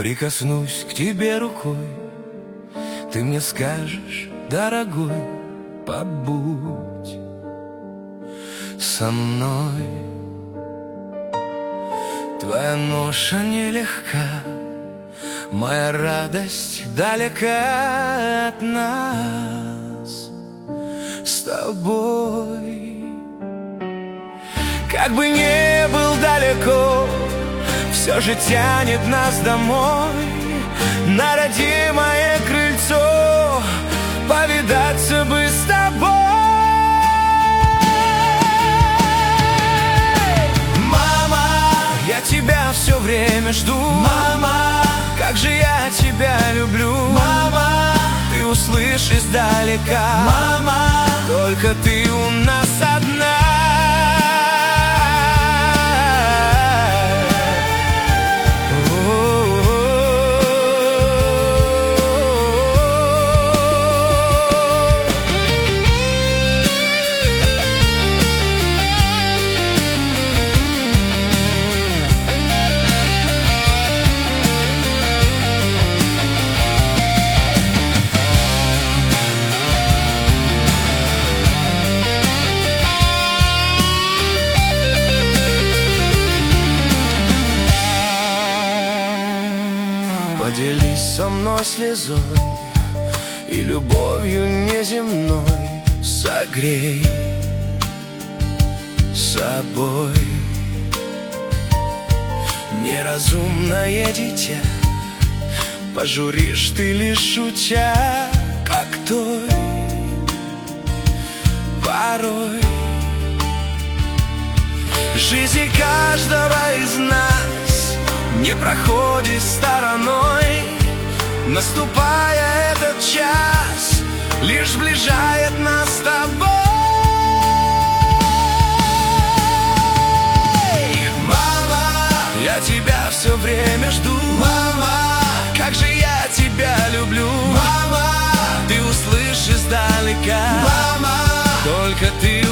Прикоснусь к тебе рукой, ты мне скажешь: дорогой, побудь со мной. Твоя ноша нелегка, моя радость далека от нас с тобой. Как бы не был далеко, все же тянет нас домой, на родимое крыльцо, повидаться бы с тобой. Мама, я тебя все время жду. Мама, как же я тебя люблю. Мама, ты услышь издалека. Мама, только ты у нас одна. Поделись со мной слезой и любовью неземной, согрей собой неразумное дитя. Пожуришь ты лишь шутя, как той порой. Жизнь каждого из нас не проходит стороной, наступая этот час, лишь сближает нас с тобой. Мама, я тебя все время жду. Мама, как же я тебя люблю. Мама, ты услышишь издалека. Мама, только ты